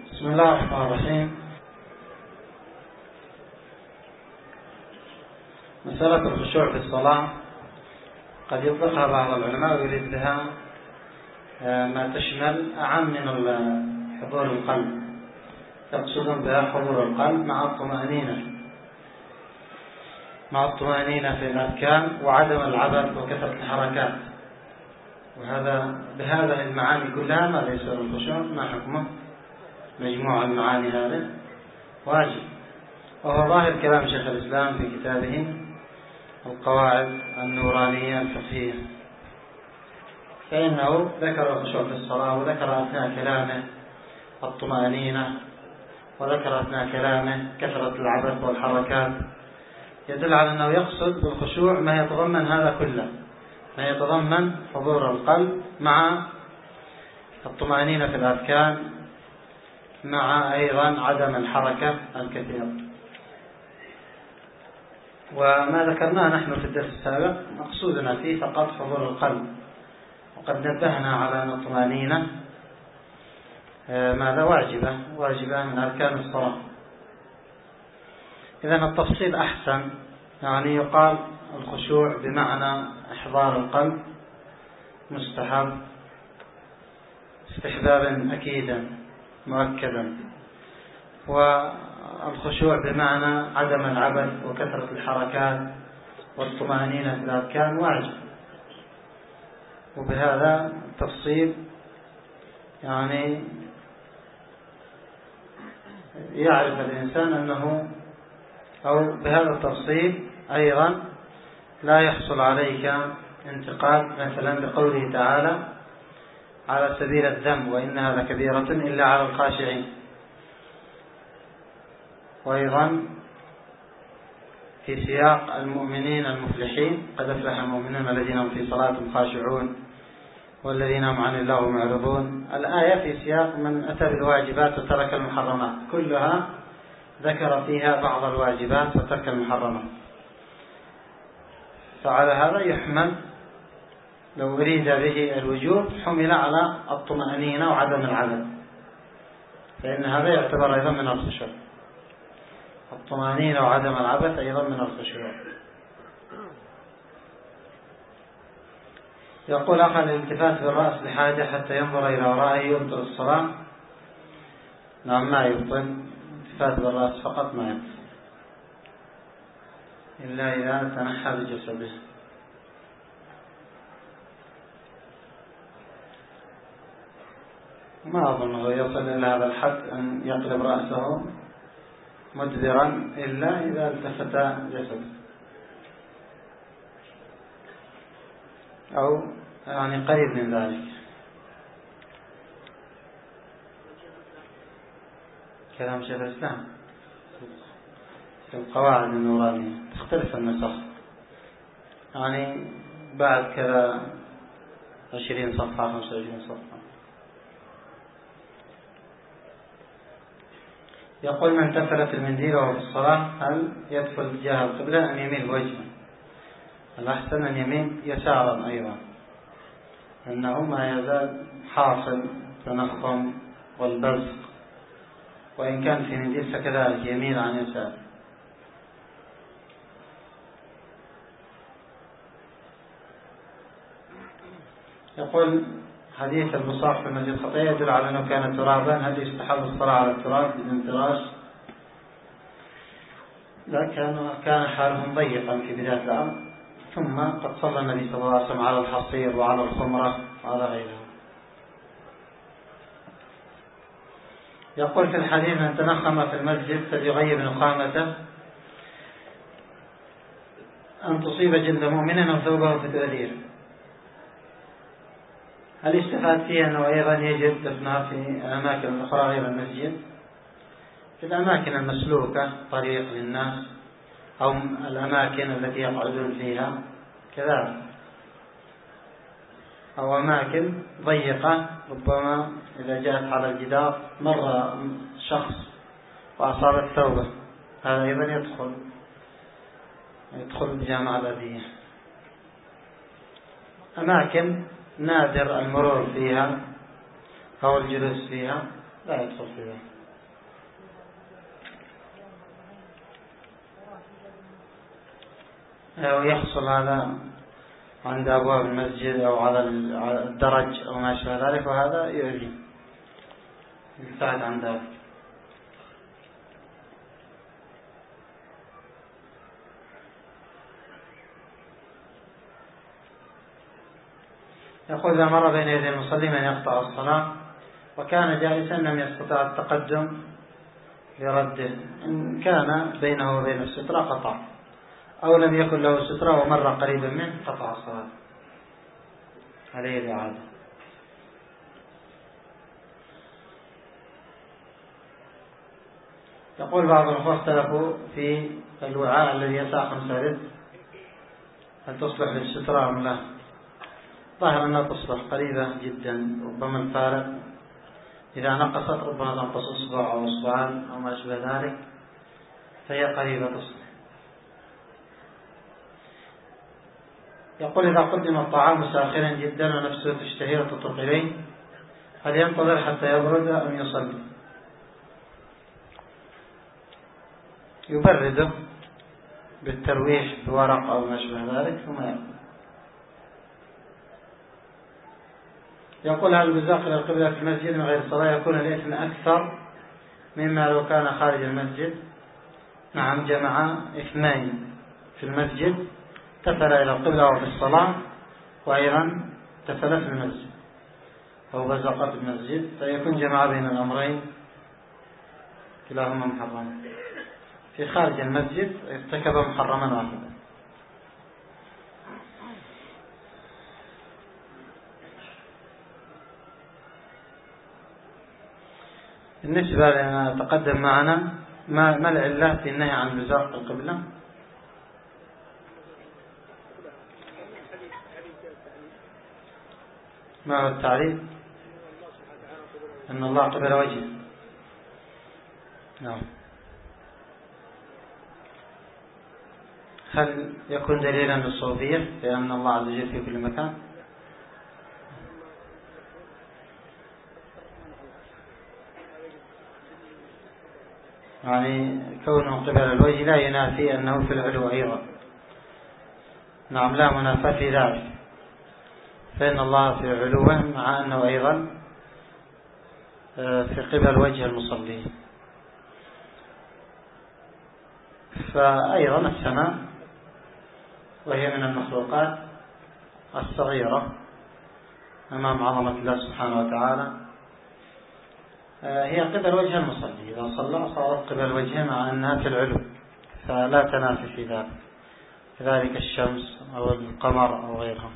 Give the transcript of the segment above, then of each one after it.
بسم الله الرحمن الرحيم. مسألة الخشوع في الصلاة قد يطلقها بعض العلماء ويريد بها ما تشمل أعم من حضور القلب، يقصدون بها حضور القلب مع الطمأنينة في الأركان وعدم العبث وكثرة الحركات، بهذه المعاني كلها ما ليس الخشوع ما حكمه؟ مجموع المعاني هذا واجب، وهو ظاهر كلام شيخ الإسلام في كتابه القواعد النورانية الفقهية، فإنه ذكر الخشوع في الصلاة وذكر أثناء كلامه الطمأنينة وذكر أثناء كلامه كثرة العبث والحركات، يدل على أنه يقصد بالخشوع ما يتضمن هذا كله، ما يتضمن حضور القلب مع الطمأنينة في الأركان مع أيضا عدم الحركة الكثيرة. وما ذكرناه نحن في الدرس السابق مقصودنا فيه فقط حضور القلب، وقد نبهنا على أن الطمأنينة ماذا واجبة من أركان الصلاة. إذن التفصيل أحسن، يعني يقال الخشوع بمعنى إحضار القلب مستحب استحبابا أكيدا مؤكدا، والخشوع بمعنى عدم العبث وكثرة الحركات والطمأنينة في الأركان واجب. وبهذا التفصيل يعني يعرف الإنسان أنه، أو بهذا التفصيل أيضا لا يحصل عليك انتقاد مثلا بقوله تعالى على سبيل الذم وإنها لكبيرة إلا على الخاشعين، وأيضا في سياق المؤمنين المفلحين قد أفلح المؤمنون الذين هم في صلاتهم خاشعون والذين هم عن الله معرضون. الآية في سياق من أتى بالواجبات وترك المحرمات، كلها ذكر فيها بعض الواجبات وترك المحرمات، فعلى هذا يحمل لو أريد به الوجوب حمل على الطمأنينة وعدم العبث، فإن هذا يعتبر أيضا من الخشوع، الطمأنينة وعدم العبث أيضا من الخشوع. يقول أخذ الالتفات بالرأس لحاجة حتى ينظر إلى ورائه يبطل الصلاة. نعم ما يبطل، الالتفات بالرأس فقط ما يبطل إلا إذا تنحى بجسده. ما أظنه يصل إلى هذا الحد أن يقلب رأسه مدبرا إلا إذا التفت جسده، أو يعني قريب من ذلك. كلام شيخ الإسلام في القواعد النورانية تختلف النسخ، يعني بعد كذا 20 صفحة 25 صفحة. يقول من تفل في المنديل وهو في الصلاة هل يدخل جهة القبلة أم يميل وجهه؟ الأحسن أن يميل يسارا أيضا، أنه ما يزال حاصل تنخم والبزق، وإن كان في منديل فكذلك يميل عن يسار. يقول حديث البصاق في المسجد خطيئة يدل على أنه كان ترابا، هل يستحب الصلاة على التراب بدون فراش؟ لا، كان حالهم ضيقا في بداية الأمر، ثم قد صلى النبي صلى الله عليه وسلم على الحصير وعلى الخمرة وعلى غيره. يقول في الحديث من تنخم في المسجد فليغير نخامته أن تصيب جلد مؤمن أو ثوبه فتؤذيه، هل يستفاد فيه أنه أيضا يجب دفنها في الأماكن الأخرى غير المسجد، في الأماكن المسلوكة طريق للناس أو الأماكن التي يقعدون فيها كذلك، أو أماكن ضيقة ربما إذا جاءت على الجدار مر شخص وأصابت ثوبه، هذا أيضا يدخل بجامع الأذية. أماكن نادر المرور فيها أو الجلوس فيها لا يدخل فيها. ويحصل هذا عند أبواب المسجد أو على الدرج أو ما شابه ذلك، وهذا يؤذي، يبتعد عن ذلك. يقول إذا مر بين يدي المصلي من يقطع الصلاة وكان جالسا لم يستطع التقدم لرده، إن كان بينه وبين السترة قطع، أو لم يكن له سترة ومر قريبا منه قطع الصلاة، عليه الإعادة. يقول بعض الأخوة اختلفوا في الوعاء الذي يسع 5 لتر، هل تصلح للسترة أم لا؟ ظاهر أنها تصلح، قريبة جدا، ربما الفارق إذا نقصت ربما تنقص أصبع أو أصبعان أو ما أشبه ذلك، فهي قريبة تصلح. يقول إذا قدم الطعام ساخنا جدا ونفسه تشتهي وتطرق إليه، هل ينتظر حتى يبرد أم يصلي؟ يبرده بالترويح بورق أو ما أشبه ذلك ثم يأكل. يقول هل البزاق إلى القبلة في المسجد من غير الصلاة يكون الإثم أكثر مما لو كان خارج المسجد؟ نعم، جمع إثمين في المسجد، تفل إلى القبلة وفي الصلاة، وأيضا تفل في المسجد أو بزق في المسجد، فيكون جمع بين الأمرين كلاهما محرم. في خارج المسجد ارتكب محرما واحدا. بالنسبة لما تقدم معنا، ما العلة في النهي عن بزاق القبلة؟ ما هو التعريف؟ أن الله قبل وجهه. نعم. هل يكون دليلا للصوفية لأن الله عز وجل في كل مكان؟ يعني كونه قبل الوجه لا ينافي أنه في العلو أيضا. نعم، لا منافاة في ذلك، فإن الله في علوه مع أنه أيضا في قبل وجه المصلي. فأيضا السماء وهي من المخلوقات الصغيرة أمام عظمة الله سبحانه وتعالى، هي قبل وجه المصلي، إذا صلى صارت قبل وجهه مع أنها في العلو، فلا تنافي في ذلك، كذلك الشمس أو القمر أو غيرها.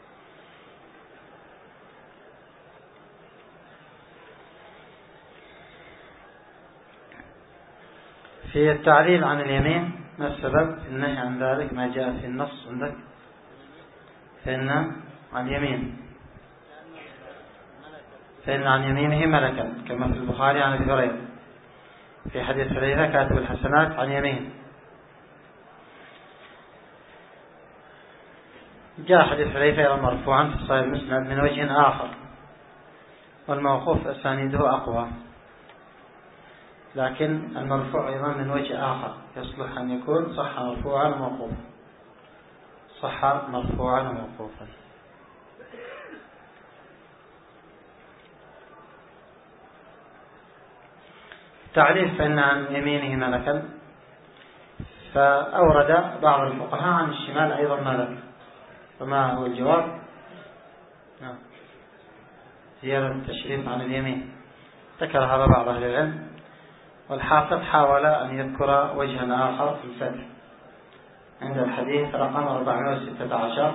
في التعليل عن اليمين، ما السبب في النهي عن ذلك؟ ما جاء في النص عندك؟ فإن عن يمينه ملكا، كما في البخاري عن أبي هريرة في حديث حذيفة كاتب الحسنات عن يمين. جاء حديث حذيفة مرفوعا في صحيح مسلم من وجه آخر، والموقوف أسانيده أقوى، لكن المرفوع أيضا من وجه آخر يصلح أن يكون صح مرفوعا وموقوفا، صح مرفوعا وموقوفا. تعريف فإن عن يمينه ملكا، فأورد بعض الفقهاء عن الشمال أيضا ملك، فما هو الجواب؟ زيادة التشريف عن اليمين، ذكر هذا بعض أهل العلم، والحافظ حاول أن يذكر وجها آخر في الفتح عند الحديث رقم 416،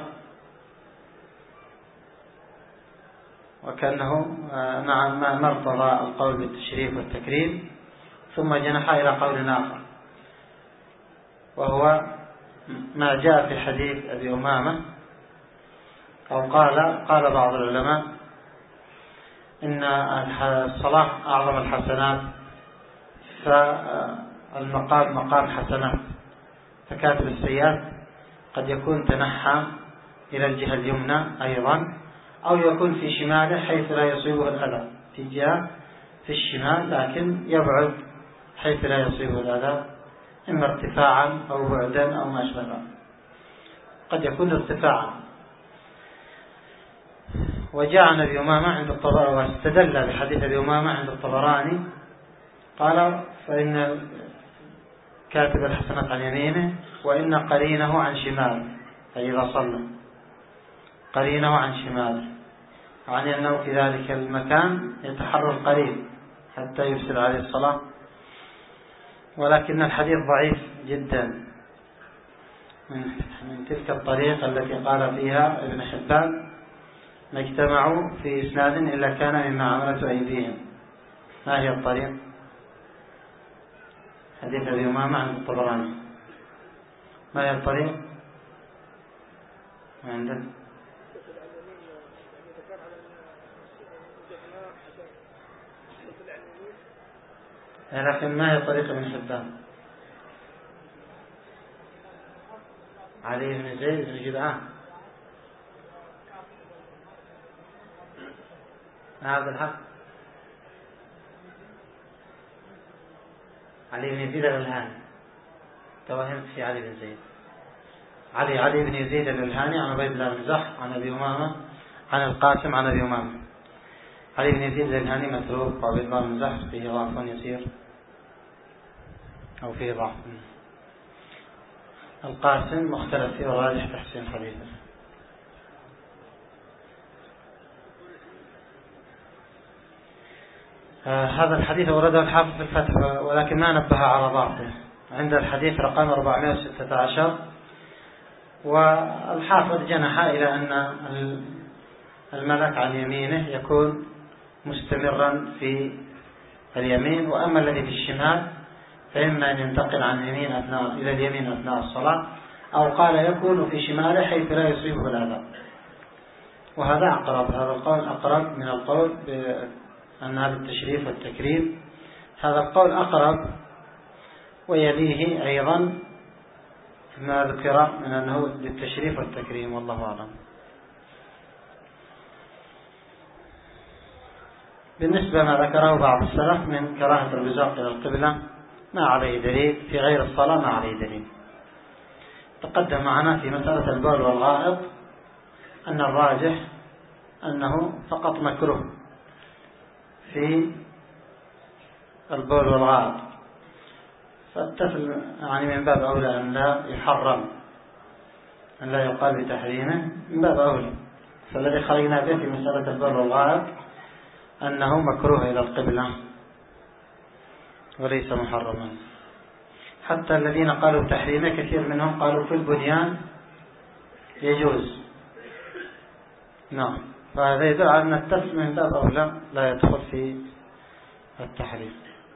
وكأنه مع مرتضى القول بالتشريف والتكريم، ثم جنح إلى قول آخر، وهو ما جاء في حديث أبي أمامة، أو قال بعض العلماء إن الصلاة أعظم الحسنات، فالمقام مقام حسنات، فكاتب السيئات قد يكون تنحى إلى الجهة اليمنى أيضا، أو يكون في شماله حيث لا يصيبه الأذى، في جهة في الشمال لكن يبعد حيث لا يصيبه الأذى، إما ارتفاعا أو بعدا أو ما أشبه ذلك. قد يكون ارتفاعا. وجاء عن أبي أمامة عند الطبراني واستدل بحديث أبي أمامة عند الطبراني قال فإن كاتب الحسنات عن يمينه وإن قرينه عن شماله، أي إذا صلى قرينه عن شماله، يعني أنه في ذلك المكان يتحرى القرين حتى يفسد عليه الصلاة. ولكن الحديث ضعيف جدا من تلك الطريقة التي قال فيها ابن حبان ما اجتمعوا في إسناد إلا كان مما عملت أيديهم. ما هي الطريق؟ حديث أبي أمامة عند الطبراني. ما هي الطريق؟ ما عندك؟ لكن ما هي طريق ابن حبان؟ علي بن زيد بن جدعان. هذا الحق علي بن يزيد الإلهاني. توهمت في علي بن زيد. علي بن يزيد الإلهاني عن عبيد الله بن زح عن أبي أمامة عن القاسم عن أبي أمامة. علي بن يزيد الإلهاني متروك، وعبيد الله بن زح فيه ضعف يسير أو فيه ضعف. القاسم مختلف فيه وراجح تحسين حديثه. هذا الحديث ورده الحافظ في الفتح ولكن ما نبه على ضعفه عند الحديث رقم 416. والحافظ جنح إلى أن الملك عن يمينه يكون مستمرا في اليمين، وأما الذي في الشمال فإما أن ينتقل عن يمين إلى اليمين أثناء الصلاة، أو قال يكون في شماله حيث لا يصيبه الأذى. وهذا أقرب، هذا القول أقرب من القول بأنها للتشريف والتكريم. هذا القول أقرب، ويليه أيضا ما ذكر من أنه للتشريف والتكريم، والله أعلم. بالنسبة ما ذكره بعض السلف من كراهة الوزاق إلى القبلة ما عليه دليل، في غير الصلاة ما عليه دليل. تقدم معنا في مسألة البول والغائط أن الراجح أنه فقط مكروه في البول والغائط، فالطفل يعني من باب أولى أن لا يحرم، أن لا يقال بتحريمه من باب أولى. فالذي خرجنا به في مسألة البول والغائط أنه مكروه إلى القبلة وليس محرما. حتى الذين قالوا بتحريمه كثير منهم قالوا في البنيان يجوز. نعم، فهذا يدل على أن الطفل من باب أولى لا يدخل في التحريم.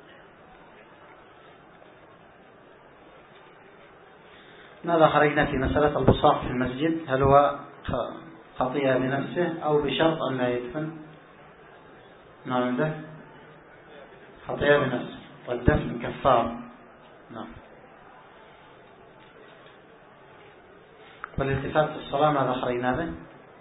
ماذا خرجنا في مسألة البصاق في المسجد؟ هل هو خطيئة بنفسه أو بشرط أن لا يدفن؟ نعم، عنده خطيئة بنفسه والدفن كفار. نعم. والالتفات في الصلاة ماذا خرجنا به؟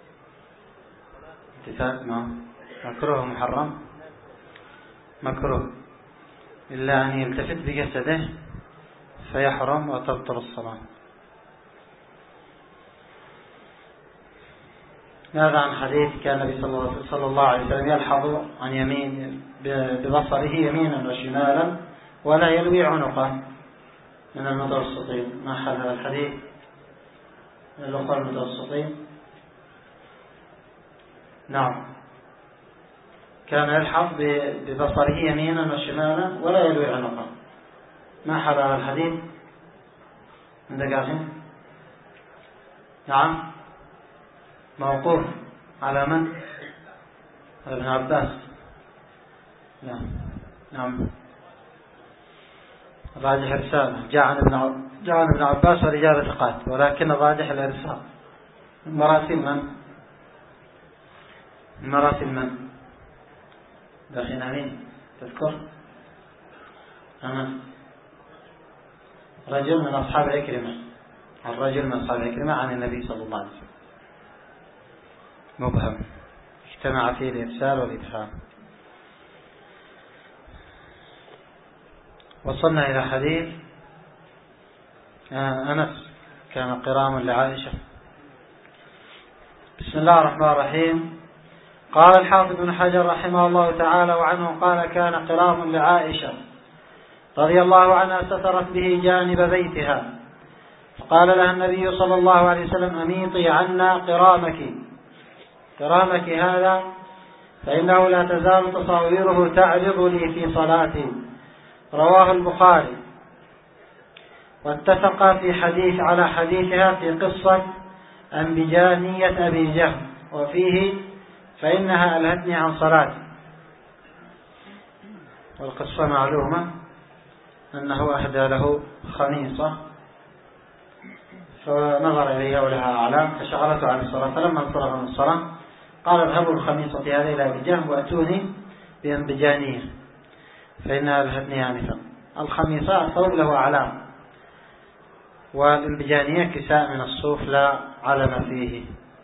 التفات نعم مكروه محرم، مكروه إلا أن يلتفت بجسده فيحرم وتبطل الصلاة. ماذا عن حديث كان النبي صلى الله عليه وسلم يلحظ عن يمين ببصره يمينا وشمالا ولا يلوي عنقه من المتوسطين؟ ما حل هذا الحديث من الأخوة المتوسطين؟ نعم، كان يلحظ ببصره يمينا وشمالا ولا يلوي عنقه. ما حل هذا الحديث من دقاقين؟ نعم، موقوف على من؟ على ابن عباس. نعم راجح رسالة جاء عن ابن عباس ورجال ثقات، ولكن الراجح الإرسال. مراسل من؟ مراسل من؟ داخل مين تذكر؟ رجل من أصحاب عكرمة، الرجل من أصحاب عكرمة عن النبي صلى الله عليه وسلم، مبهم اجتمع فيه الإرسال والإدخال. وصلنا إلى حديث أنس كان قراما لعائشة بسم الله الرحمن الرحيم. قال الحافظ بن حجر رحمه الله تعالى وعنه قال: كان قرام لعائشة رضي الله عنها سترت به جانب بيتها، فقال لها النبي صلى الله عليه وسلم: أميطي عنا قرامك هذا، فإنه لا تزال تصاويره تعرض لي في صلاتي. رواه البخاري. واتفق في حديث على حديثها في قصة أنبجانية أبي جهم، وفيه: فإنها ألهتني عن صلاتي. والقصة معلومة أنه أهدى له خميصة فنظر إليها ولها أعلام فشغلته عن الصلاة، فلما انصرف من الصلاة قال: اذهبوا الخميصة هذه إلى أبي جهم وأتوني بأنبجانية فإنها ألهتني آنفا. الخميصة ثوب له أعلام، والانبجانية كساء من الصوف لا علم فيه.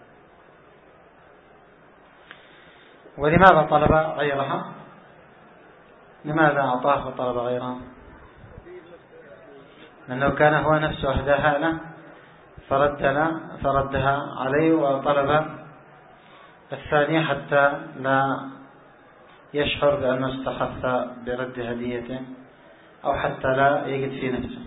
ولماذا طلب غيرها؟ لماذا أعطاه وطلب غيرها؟ لأنه كان هو نفسه أهداها له فردها عليه وطلب الثانية حتى لا يشعر بأنه استخف برد هديته أو حتى لا يجد في نفسه.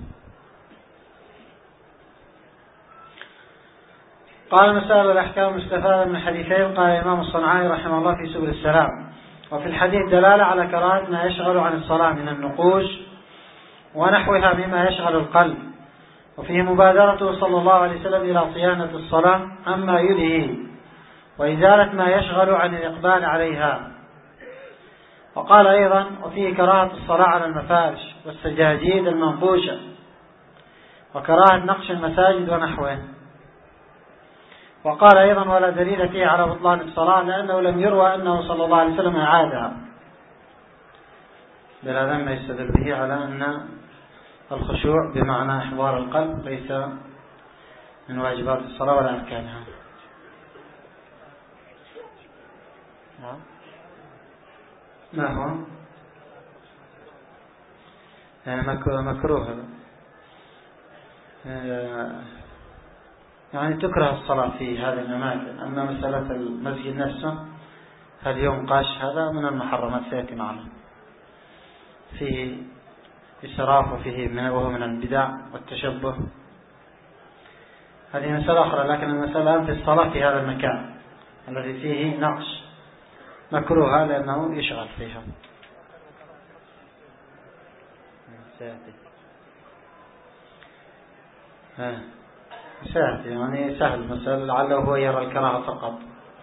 قال: مسائل الأحكام مستفادة من حديثين. قال الإمام الصنعاني رحمه الله في سبل السلام: وفي الحديث دلالة على كراهة ما يشغل عن الصلاة من النقوش ونحوها مما يشغل القلب، وفيه مبادرته صلى الله عليه وسلم إلى صيانة الصلاة عما يلهي وإزالة ما يشغل عن الإقبال عليها. وقال أيضا: وفيه كراهة الصلاة على المفارش والسجاجيد المنقوشة، وكراهة نقش المساجد ونحوه. وقال أيضا: ولا دليل فيه على بطلان الصلاة، لأنه لم يروى أنه صلى الله عليه وسلم أعادها. بهذا ما يستدل به على أن الخشوع بمعنى إحضار القلب ليس من واجبات الصلاة ولا أركانها. ما هو مكروه، يعني تكره الصلاة في هذه الأماكن. أما مسألة المسجد نفسه هل ينقش، هذا من المحرمات سيأتي معنا، فيه إسراف وهو من البدع والتشبه. هذه مسألة أخرى، لكن المسألة في الصلاة في هذا المكان الذي فيه نقش مكروه لأنه يشغل فيها. سهل يعني سهل مسألة، لعله هو يرى الكراهة فقط.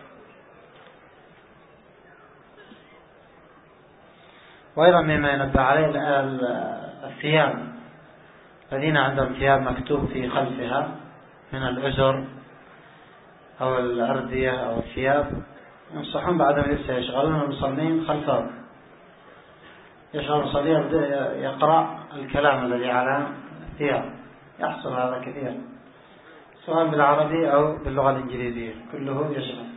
وأيضا مما ينبه عليه الثياب، الذين عندهم ثياب مكتوب في خلفها من الأزر أو الأردية أو الثياب، ينصحون بعدم لبسه، يشغلون المصلين خلفه، يشغل المصلي يقرأ الكلام الذي على الثياب. يحصل هذا كثير سواء بالعربي أو باللغة الإنجليزية، كله يشغل.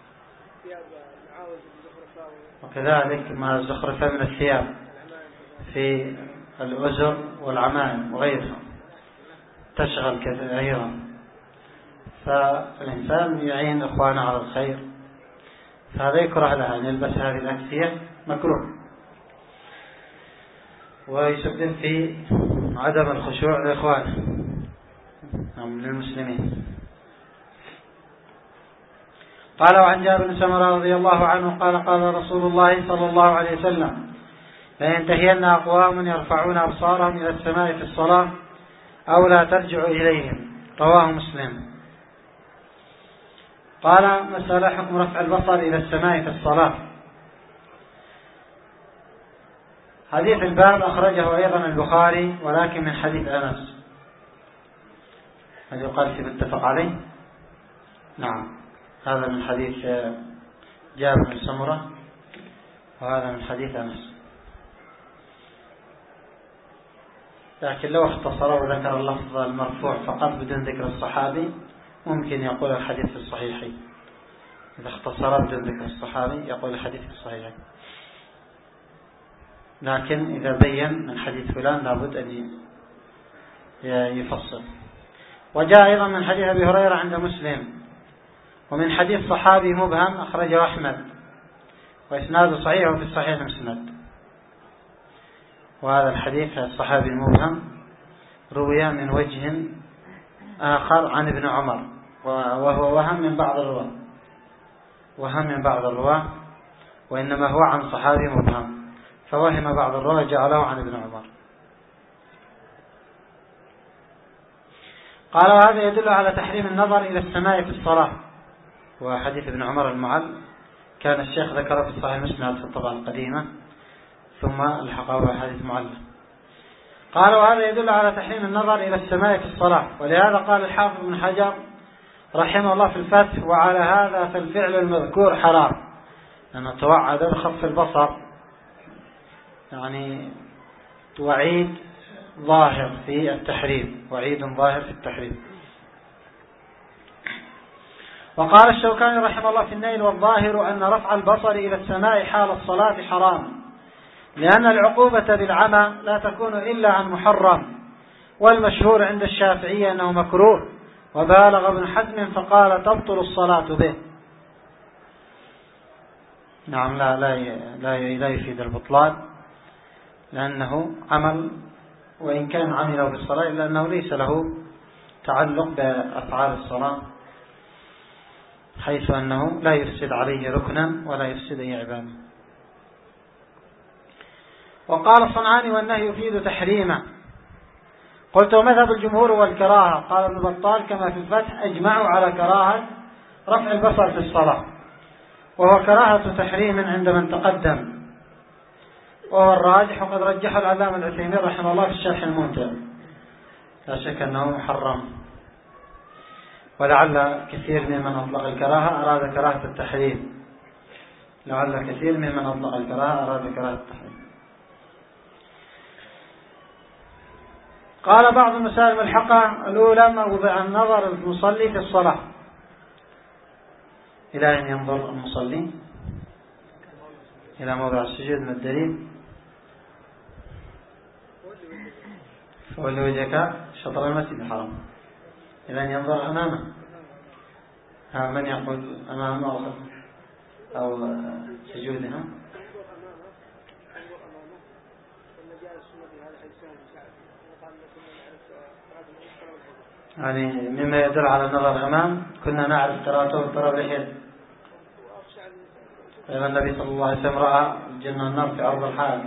وكذلك ما زخرف من الثياب في الأزر والعمائم وغيرها تشغل كثيرا، فالإنسان يعين إخوانه على الخير، فهذا يكره لها أن يلبس هذه الأكسية، مكروه، ويسبب في عدم الخشوع لإخوانه للمسلمين. قال: وعن جابر بن سمرة رضي الله عنه قال: قال رسول الله صلى الله عليه وسلم: لا ينتهين أقوام يرفعون أبصارهم إلى السماء في الصلاة أو لا ترجع إليهم. رواه مسلم. قال: مسألة حكم رفع البصر إلى السماء في الصلاة. حديث الباب أخرجه أيضا البخاري ولكن من حديث أنس. هل يقال في متفق عليه؟ نعم، هذا من حديث جابر بن سمرة وهذا من حديث أنس. لكن لو اختصر وذكر اللفظ المرفوع فقط بدون ذكر الصحابي ممكن يقول الحديث في الصحيحين. إذا اختصر بدون ذكر الصحابي يقول الحديث في الصحيحين، لكن إذا بين من حديث فلان لابد أن يفصل. وجاء أيضا من حديث أبي هريرة عند مسلم ومن حديث صحابي مبهم أخرجه أحمد وإسناده صحيح وفي الصحيح مسند. وهذا الحديث الصحابي المبهم روي من وجه آخر عن ابن عمر، وهو وهم من بعض الرواة، وإنما هو عن صحابي مبهم، فوهم بعض الرواة جعله عن ابن عمر. قال: وهذا يدل على تحريم النظر إلى السماء في الصلاة. وحديث ابن عمر المعل كان الشيخ ذكره في الصحيح مسند في الطبعة القديمة، ثم الحقه بحديث معلّ. قال: وهذا يدل على تحريم النظر إلى السماء في الصلاة، ولهذا قال الحافظ بن حجر رحمه الله في الفتح: وعلى هذا فالفعل المذكور حرام، لأنه توعد بخف البصر، يعني وعيد ظاهر في التحريم، وعيد ظاهر في التحريم. وقال الشوكاني رحمه الله في النيل: والظاهر أن رفع البصر إلى السماء حال الصلاة حرام، لأن العقوبة بالعمى لا تكون إلا عن محرم، والمشهور عند الشافعية أنه مكروه، وبالغ ابن حزم فقال تبطل الصلاة به. نعم، لا يفيد البطلان، لأنه عمل، وإن كان عمله بالصلاة إلا أنه ليس له تعلق بأفعال الصلاة، حيث أنه لا يفسد عليه ركنا ولا يفسد أي عبادة. وقال الصنعاني: والنهي يفيد تحريما. قلت: ومذهب الجمهور والكراهة. قال ابن بطال كما في الفتح: أجمعوا على كراهة رفع البصر في الصلاة، وهو كراهة تحريم عند من تقدم، وهو الراجح، وقد رجح العلامة العثيمين رحمه الله في الشرح الممتع. لا شك أنه محرم، ولعل كثير ممن أطلق الكراهة أراد كراهة التحريم. قال بعض المسائل الملحقة: الأولى موضع النظر المصلي في الصلاة، إلى أن ينظر المصلي إلى موضع السجود. من الدليل؟ فولي وجهك شطر المسجد الحرام، إلى أن ينظر أمامه. من يقول أمامه أو سجودها؟ يعني مما يدل على النظر أمام، كنا نعرف قراءته بالطرف اليد، لأن النبي صلى الله عليه وسلم رأى الجنة والنار في أرض الحال.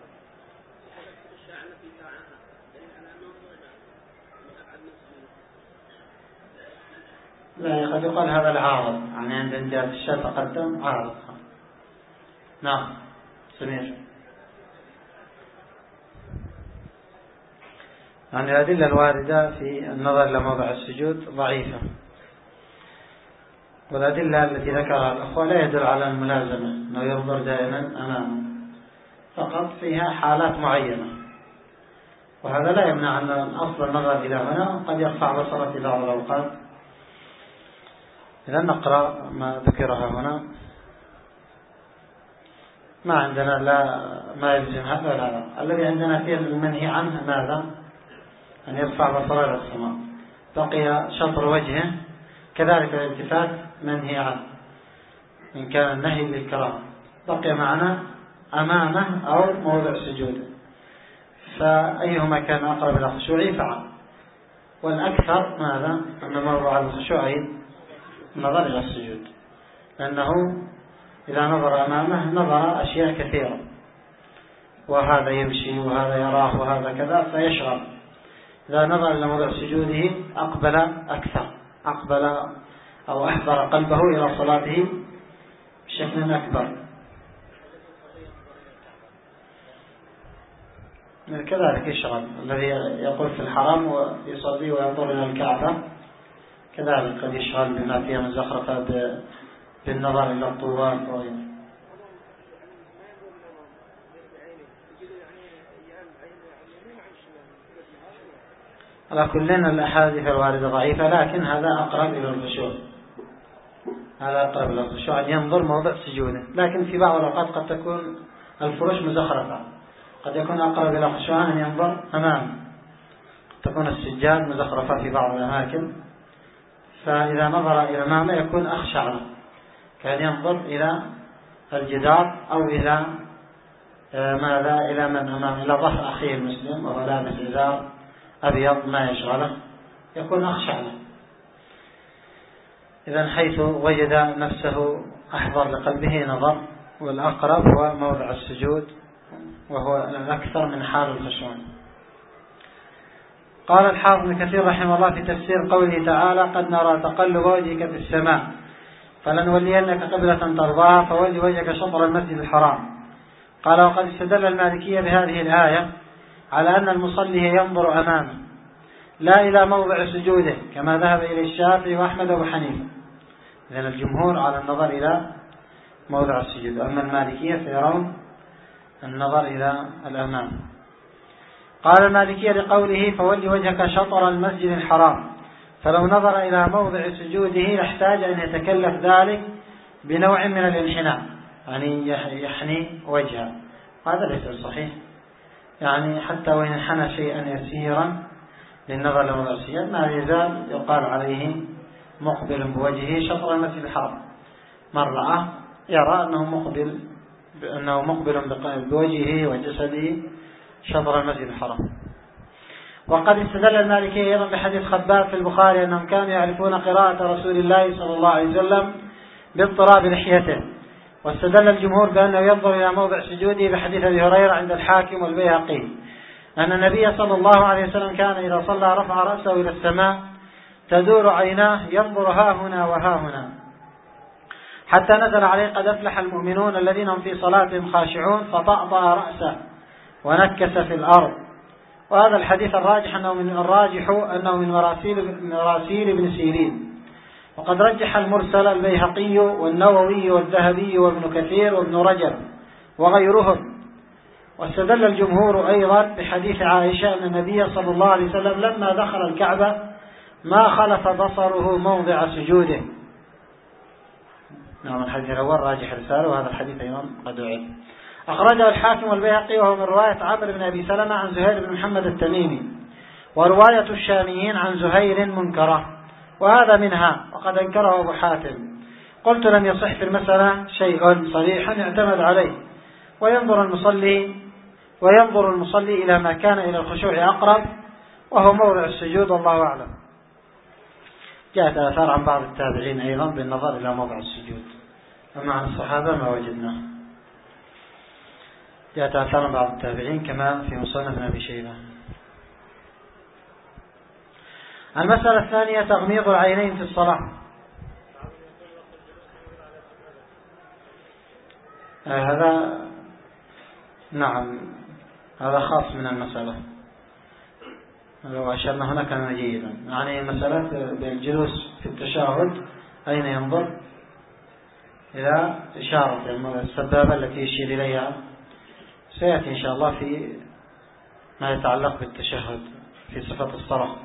لا، قد يقال هذا العارض، يعني عند جهة الشاة تقدم عارض. نعم سمير. يعني الأدلة الواردة في النظر إلى موضع السجود ضعيفة، والأدلة التي ذكرها الأخوة لا يدل على الملازمة، أنه ينظر دائما أمامه، فقط فيها حالات معينة، وهذا لا يمنع أن أصل النظر إلى هنا قد يرفع بصره في بعض الأوقات. إذا نقرأ ما ذكرها هنا، ما عندنا ما يلزم هذا ولا هذا. الذي عندنا فيه المنهي عنه ماذا؟ أن يرفع بصره إلى السماء. بقي شطر وجهه، كذلك الالتفات منهي عنه إن كان النهي للكراهة. بقي معنا أمامه أو موضع سجوده، فأيهما كان أقرب إلى الخشوع فعل. والأكثر ماذا؟ أن موضع الخشوع النظر إلى السجود، لأنه إذا نظر أمامه نظر أشياء كثيرة، وهذا يمشي وهذا يراه وهذا كذا فيشغل. إذا نظر إلى موضع سجوده أقبل أكثر، أو أحضر قلبه إلى صلاته بشكل أكبر. كذلك يشغل الذي يقول في الحرم ويصلي وينظر إلى الكعبة، كذلك قد يشغل بما فيها من زخرفة بالنظر إلى الطواف وغيره. على كلنا الأحاديث الواردة ضعيفة، لكن هذا أقرب إلى الخشوع، أن ينظر موضع سجوده. لكن في بعض الأوقات قد تكون الفرش مزخرفة، قد يكون أقرب إلى الخشوع أن ينظر أمام، قد تكون السجاد مزخرفة في بعض الأماكن، فإذا نظر إلى أمامه يكون أخشع له، كان ينظر إلى الجدار أو إلى ماذا، إلى من أمامه، إلى ظهر أخيه المسلم وهو لابس إزار أبيض ما يشغله، يكون أخشع له. إذن حيث وجد نفسه أحضر لقلبه نظر، والأقرب هو موضع السجود وهو الأكثر من حال الخشوع. قال الحافظ ابن كثير رحمه الله في تفسير قوله تعالى: قد نرى تقلب وجهك في السماء فلنولينك قبلة ترضاها فولي وجهك شطر المسجد الحرام. قال: وقد استدل المالكية بهذه الآية على أن المصلي ينظر أمامه لا إلى موضع سجوده كما ذهب إلى الشافعي وأحمد وأبو حنيفة، لأن الجمهور على النظر إلى موضع السجود، أما المالكية فيرون النظر إلى الأمام. قال المالكية لقوله فولي وجهك شطر المسجد الحرام، فلو نظر إلى موضع سجوده لاحتاج أن يتكلف ذلك بنوع من الانحناء، يعني يحني وجهه، هذا ليس صحيح، يعني حتى وإن انحنى شيئا يسيرا للنظر لموضع السجود ما يزال يقال عليه مقبل بوجهه شطر المسجد الحرام. من رأى يرى أنه مقبل بوجهه وجسده شطر المسجد الحرام. وقد استدل المالكية أيضا بحديث خباب في البخاري أنهم كانوا يعرفون قراءة رسول الله صلى الله عليه وسلم باضطراب لحيته، واستدل الجمهور بأنه ينظر إلى موضع سجوده بحديث أبي هريرة عند الحاكم والبيهقي أن النبي صلى الله عليه وسلم كان إذا صلى رفع رأسه إلى السماء تدور عيناه ينظر ها هنا وها هنا، حتى نزل عليه قد أفلح المؤمنون الذين هم في صلاتهم خاشعون فطأطأ رأسه ونكس في الأرض. وهذا الحديث الراجح أنه من مراسيل ابن سيرين، وقد رجح المرسل البيهقي والنووي والذهبي وابن كثير وابن رجب وغيرهم. واستدل الجمهور أيضا بحديث عائشة أن النبي صلى الله عليه وسلم لما دخل الكعبة ما خلف بصره موضع سجوده. نعم، الحديث الأول راجح رسالة، وهذا الحديث أيضا قد أعد. أخرجه الحاكم والبيهقي وهو من رواية عمرو بن أبي سلمة عن زهير بن محمد التميمي، ورواية الشاميين عن زهير منكرة، وهذا منها وقد أنكره أبو حاتم. قلت لم يصح في المسألة شيء صريحا يعتمد عليه، وينظر المصلي إلى ما كان إلى الخشوع أقرب وهو موضع السجود، والله أعلم. جاءت آثار عن بعض التابعين أيضا بالنظر إلى موضع السجود، أما عن الصحابة ما وجدناه. جاءت آثار عن بعض التابعين كما في مصنف ابن أبي شيبة. المسألة الثانية تغميض العينين في الصلاة. هذا نعم، هذا خاص من المسألة، لو أشرنا هنا كان جيدا. يعني المسألة بالجلوس في التشهد أين ينظر؟ إلى إشارة السبابة التي يشير إليها، سيأتي إن شاء الله في ما يتعلق بالتشهد في صفة الصلاة.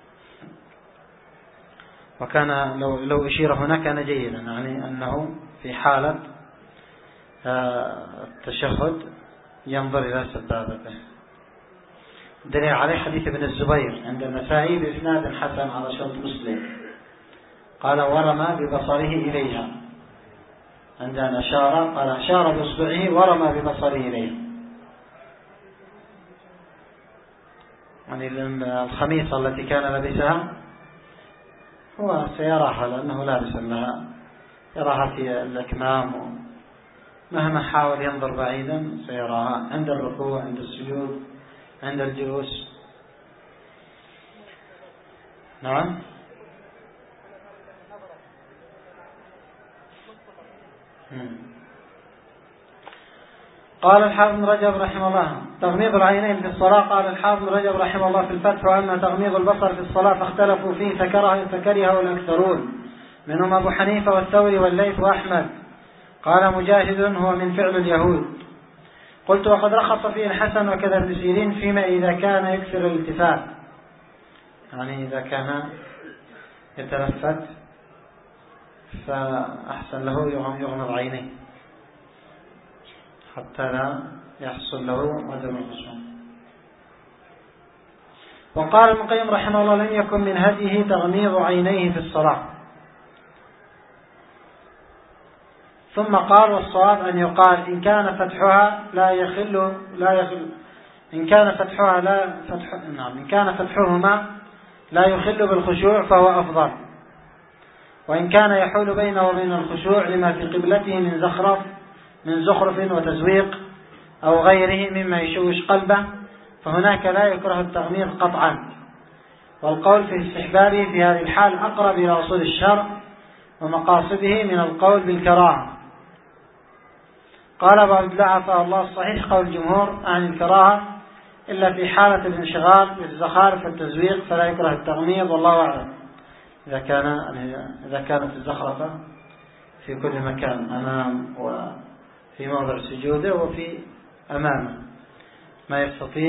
وكان لو أشير هنا كان جيدا، يعني أنه في حالة التشهد ينظر إلى سبابته. دليل عليه حديث ابن الزبير عند النسائي بإسناد حسن على شرط مسلم، قال ورمى ببصره إليها، عندنا قال أشار بإصبعه ورمى ببصره إليها، يعني الخميصة التي كان لابسها هو سيراها لأنه لابس لها، يراها في الأكمام، مهما حاول ينظر بعيدا سيراها عند الركوع، عند السجود، عند الجلوس. نعم. قال الحافظ بن رجب رحمه الله تغميض العينين في الصلاة. قال الحافظ بن رجب رحمه الله في الفتح: وأما تغميض البصر في الصلاة فاختلفوا فيه فكرهه الأكثرون منهم أبو حنيفة والثوري والليث وأحمد. قال مجاهد: هو من فعل اليهود. قلت: وقد رخص فيه الحسن وكذا ابن سيرين فيما إذا كان يكثر الالتفات، يعني إذا كان يتلفت فأحسن له يغمض عينيه حتى لا يحصل له عدم الخشوع. وقال ابن القيم رحمه الله لم يكن من هديه تغميض عينيه في الصلاة. ثم قال والصواب أن يقال إن كان فتحها إن كان فتحهما لا يخل بالخشوع فهو أفضل، وإن كان يحول بينه وبين الخشوع لما في قبلته من زخرف وتزويق أو غيره مما يشوش قلبه فهناك لا يكره التغميض قطعا، والقول في استحبابه في هذه الحال أقرب إلى أصول الشرع ومقاصده من القول بالكراهة. قال أبو عبد الله عفاه الله الصحيح قول الجمهور عن الكراهة إلا في حالة الانشغال بالزخارف والتزويق فلا يكره التغميض، والله أعلم. إذا كانت الزخرفة في كل مكان أمام وفي موضع سجوده وفي أمامه ما يستطيع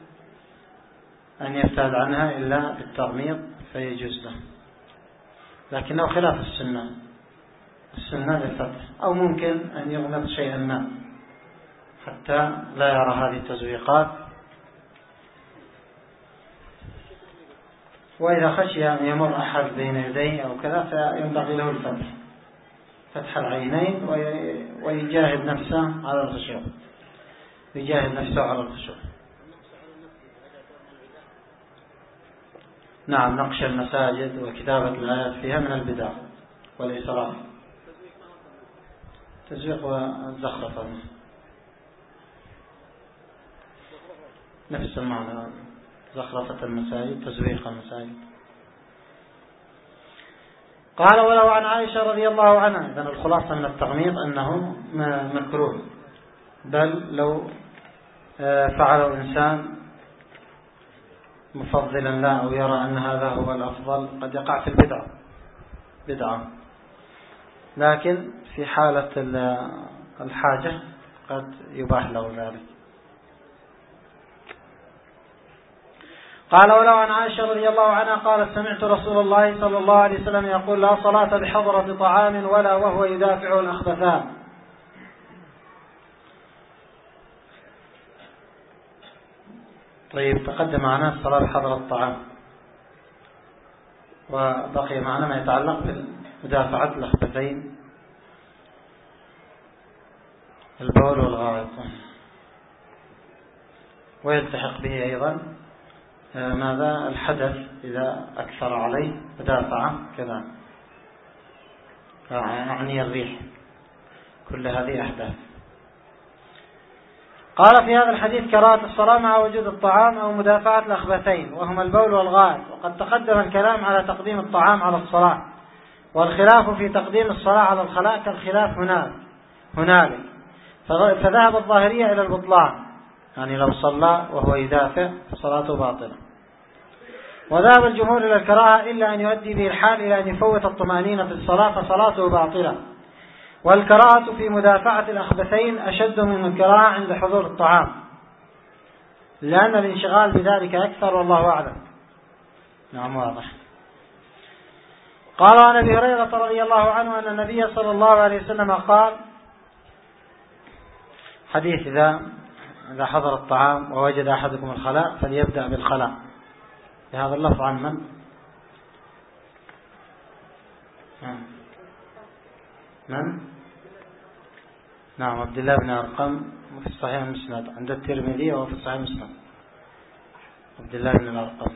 أن يبتعد عنها إلا بالتغميض فيجوز له، لكنه خلاف السنة للفتح، أو ممكن أن يغمض شيئا ما حتى لا يرى هذه التزويقات. وإذا خشي أن يمر أحد بين يديه أو كذا فينبغي له الفتح، فتح العينين ويجاهد نفسه على الخشوع. نعم، نقش المساجد وكتابة الآيات فيها من البدع والإسراف. تزويق والزخرفة نفس المعنى، زخرفة المساجد تزويق المساجد. قال ولو عن عائشة رضي الله عنها، إذن الخلاصة من التغميض أنه مكروه، بل لو فعله إنسان مفضلا لا أو يرى أن هذا هو الأفضل قد يقع في بدعة، لكن في حالة الحاجة قد يباح له ذلك. قال ولو عن عائشة رضي الله عنها قالت سمعت رسول الله صلى الله عليه وسلم يقول لا صلاة بحضرة طعام ولا وهو يدافع الأخبثان. طيب، تقدم معنا الصلاة بحضرة الطعام، وبقي معنا ما يتعلق بمدافعة الأخبثين، البول والغائط، ويلتحق به أيضا ماذا الحدث إذا أكثر عليه مدافعة كذا، يعني الريح، كل هذه أحداث. قال في هذا الحديث كراهة الصلاة مع وجود الطعام أو مدافعة الأخبثين وهما البول والغائط، وقد تقدم الكلام على تقديم الطعام على الصلاة، والخلاف في تقديم الصلاة على الخلاء كالخلاف هنالك، فذهب الظاهرية إلى البطلان، يعني لو صلى وهو يدافع فصلاته باطلة. وذهب الجمهور إلى الكراهة إلا أن يؤدي به الحال إلى أن يفوت الطمأنينة في الصلاة فصلاته باطلة. والكراهة في مدافعة الأخبثين أشد من الكراهة عند حضور الطعام، لأن الانشغال بذلك أكثر، والله أعلم. نعم، واضح. قال عن أبي هريرة رضي الله عنه أن النبي صلى الله عليه وسلم قال، حديث إذا حضر الطعام ووجد أحدكم الخلاء فليبدأ بالخلاء، بهذا اللفظ عن من؟ نعم، عبد الله بن أرقم في الصحيح المسند عند الترمذي وفي الصحيح المسند، عبد الله بن الأرقم.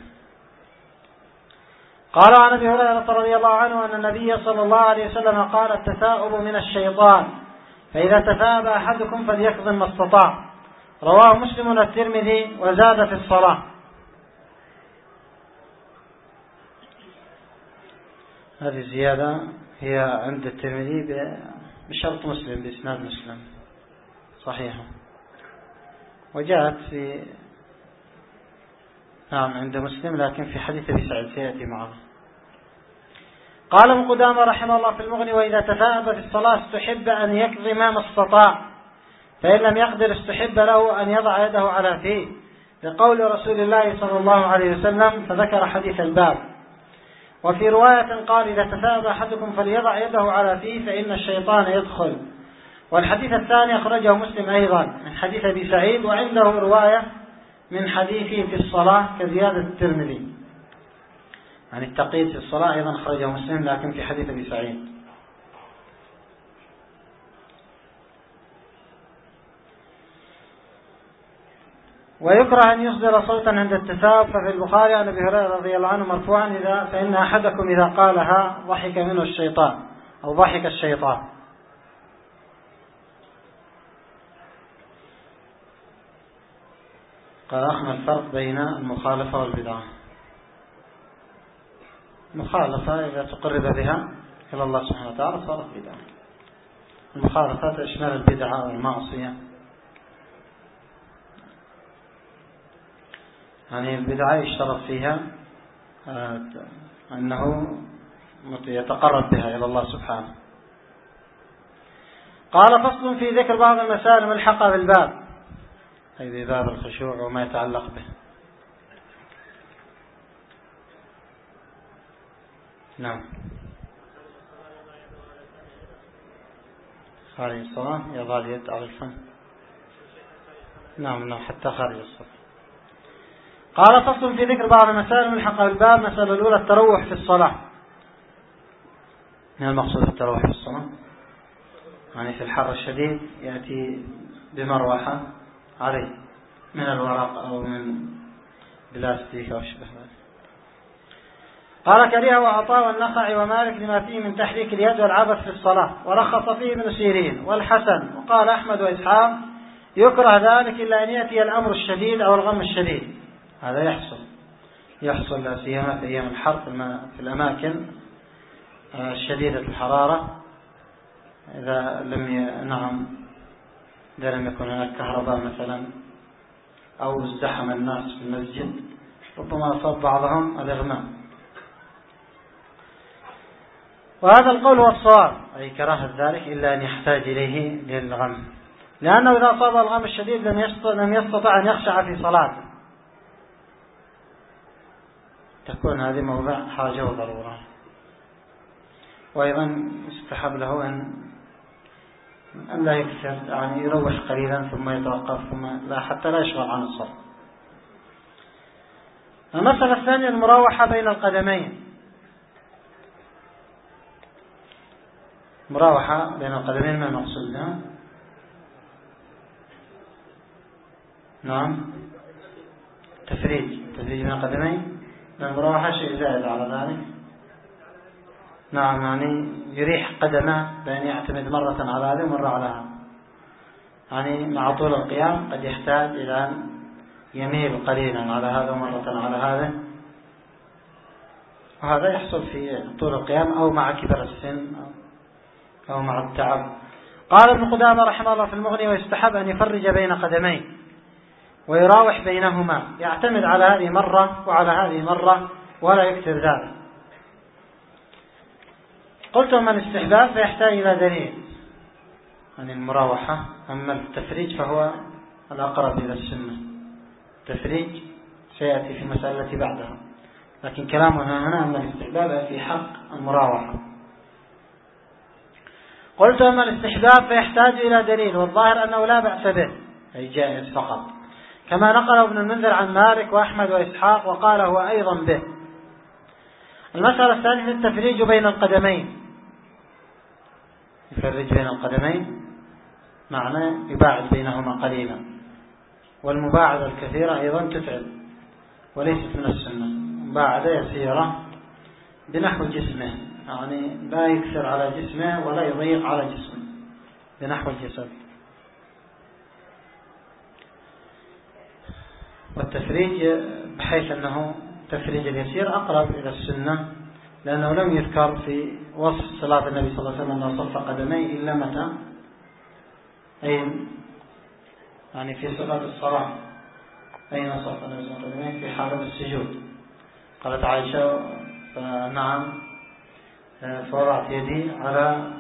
قال عن أبي هريرة رضي الله عنه أن النبي صلى الله عليه وسلم قال التثاؤب من الشيطان، فإذا تثاءب أحدكم فليكظم ما استطاع. رواه مسلم والترمذي وزاد في الصلاة. هذه الزيادة هي عند الترمذي بشرط مسلم، بإسناد مسلم صحيحة، وجاءت في عند مسلم لكن في حديث أبي سعيد سيأتي معه. قال ابن قدامة رحمه الله في المغني وإذا تثاءب في الصلاة استحب أن يكظم ما استطاع، فإن لم يقدر استحب له أن يضع يده على فيه، لقول رسول الله صلى الله عليه وسلم، فذكر حديث الباب. وفي رواية قال إذا تثاءب أحدكم فليضع يده على فيه فإن الشيطان يدخل. والحديث الثاني أخرجه مسلم أيضا من حديث أبي سعيد، وعنده رواية من حديثه في الصلاة كزيادة الترمذي. يعني التقييد في الصلاة أيضا خرجه مسلم لكن في حديث أبي سعيد. ويكره أن يصدر صوتا عند التثاؤب، ففي البخاري عن أبي هريرة رضي الله عنه مرفوعا فإن أحدكم إذا قالها ضحك منه الشيطان أو ضحك الشيطان. قال أخنا الفرق بين المخالفة والبدعة. المخالفة إذا تقرب بها إلى الله سبحانه وتعالى صارت بدعة. المخالفة تشمل البدعة والمعصية. يعني البدعة يشترط فيها أنه يتقرب بها إلى الله سبحانه. قال فصل في ذكر بعض المسائل الملحقة بالباب، أي بباب الخشوع وما يتعلق به. نعم. خارج الصلاة يضع اليد على الفم. نعم حتى خارج الصلاة. قال فصل في ذكر بعض المسائل الملحقة بالباب. مسألة الأولى التروح في الصلاة. ما المقصود بالتروح في الصلاة؟ يعني في الحر الشديد يأتي بمروحة عليه من الورق أو من بلاستيك أو شبه ذلك. قال كرهه وعطاء والنخعي ومالك لما فيه من تحريك اليد والعبث في الصلاة، ورخص فيه ابن سيرين والحسن، وقال أحمد وإسحاق يكره ذلك إلا أن يأتي الأمر الشديد أو الغم الشديد. هذا يحصل لا سيما في أيام الحر في الأماكن شديدة الحرارة، إذا لم يكن هناك كهرباء مثلا أو ازدحم الناس في المسجد ربما أصاب بعضهم الإغماء. وهذا القول هو الصواب، أي كراهة ذلك إلا أن يحتاج إليه للغم، لأنه إذا أصاب الغم الشديد لم يستطع أن يخشع في صلاته، تكون هذه موضع حاجة وضرورة. وأيضا يستحب له أن لا يكثر، يعني يروح قليلا ثم يتوقف حتى لا يشغل عن الصلاة. المسألة الثانية المراوحة بين القدمين. مراوحة بين القدمين ما المقصود بها؟ نعم تفريج بين القدمين. المراوحة شيء زائد على ذلك. نعم يعني يريح قدمه بأن يعتمد مرة على هذا ومرة على هذا. يعني مع طول القيام قد يحتاج إلى أن يميل قليلا على هذا ومرة على هذا، وهذا يحصل في طول القيام أو مع كبر السن أو مع التعب. قال ابن قدامة رحمه الله في المغني ويستحب أن يفرج بين قدمين ويراوح بينهما، يعتمد على هذه مرة وعلى هذه مرة ولا يكثر ذلك. قلت أما الاستحباب فيحتاج إلى دليل عن المراوحة، أما التفريج فهو الأقرب إلى السنة. التفريج سيأتي في المسألة التي بعدها، لكن كلامنا هنا أما الاستحباب في حق المراوحة. قلت أما الاستحباب فيحتاج إلى دليل، والظاهر أنه لا بأس به، أي جائز فقط، كما نقله ابن المنذر عن مالك وأحمد وإسحاق، وقال هو أيضا به. المسألة الثانية التفريج بين القدمين. يفرج بين القدمين معناه يباعد بينهما قليلا، والمباعدة الكثيرة أيضا تتعب وليست من السنة. مباعدة يسيرة بنحو جسمه، يعني لا يكثر على جسمه ولا يضيق على جسمه، بنحو الجسد. والتفريج بحيث أنه تفريج اليسير أقرب إلى السنة، لأنه لم يذكر في وصف صلاة النبي صلى الله عليه وسلم أنه صف قدميه إلا متى؟ أين؟ يعني في صلاة الصلاة أين صف النبي صلى الله عليه وسلم؟ في حالة السجود. قالت عائشة نعم فوضعت يدي على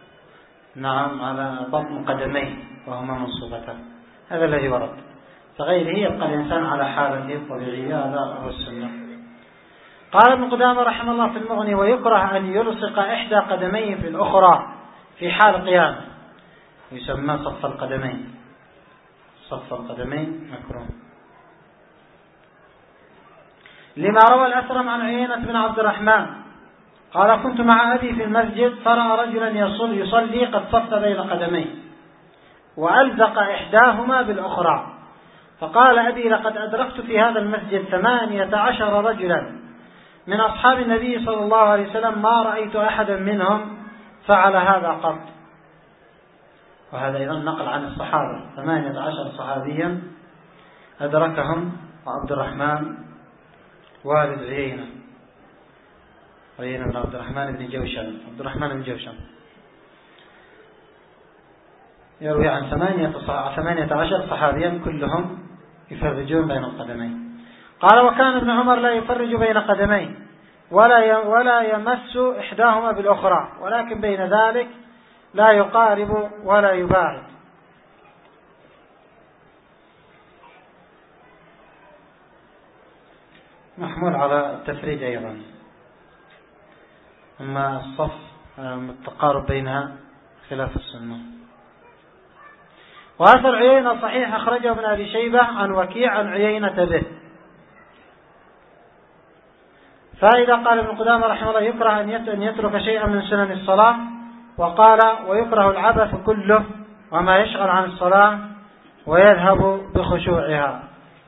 بطن قدميه وهما منصوبتان. هذا الذي ورد. فغيره يبقى الإنسان على حالته الطبيعية، هذا هو السنة. قال ابن قدامة رحمه الله في المغني ويكره أن يلصق إحدى قدميه في الأخرى في حال قيامه، يسمى صف القدمين. صف القدمين مكروه. لما روى الأثرم عن عيينة بن عبد الرحمن قال: كنت مع أبي في المسجد فرأى رجلا يصلي قد صف بين قدميه وألزق إحداهما بالأخرى، فقال أبي: لقد أدركت في هذا المسجد 18 رجلا من أصحاب النبي صلى الله عليه وسلم ما رأيت أحدا منهم فعل هذا قط. وهذا أيضا نقل عن الصحابة، 18 صحابيا أدركهم وعبد الرحمن والد عيينة بن عبد الرحمن بن جوشن، عبد الرحمن بن جوشن يروي عن 18 صحابيا كلهم يفرجون بين القدمين. قال: وكان ابن عمر لا يفرج بين قدميه ولا يمس إحداهما بالأخرى، ولكن بين ذلك لا يقارب ولا يباعد. محمول على التفريج أيضا. أما الصف التقارب بينها خلاف السنة. وأثر عيينة صحيح أخرجه ابن أبي شيبة عن وكيع عن عيينة به. فإذا قال ابن قدامة رحمه الله: يكره أن يترك شيئا من سنن الصلاة. وقال: ويكره العبث كله وما يشغل عن الصلاة ويذهب بخشوعها.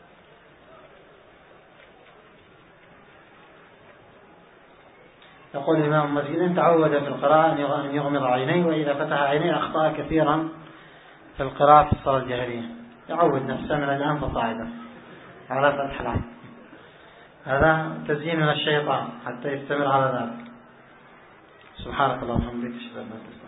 يقول الإمام مسجد: تعود في القراءة أن يغمض عينيه، وإذا فتح عينيه أخطأ كثيرا في القراءة في الصلاة الجهرية. يعود نفسه من الآن فصاعدا على فتح العين. هذا تزيين من الشيطان حتى يستمر على ذلك. سبحانك اللهم وبحمدك، أشهد أن لا إله إلا أنت.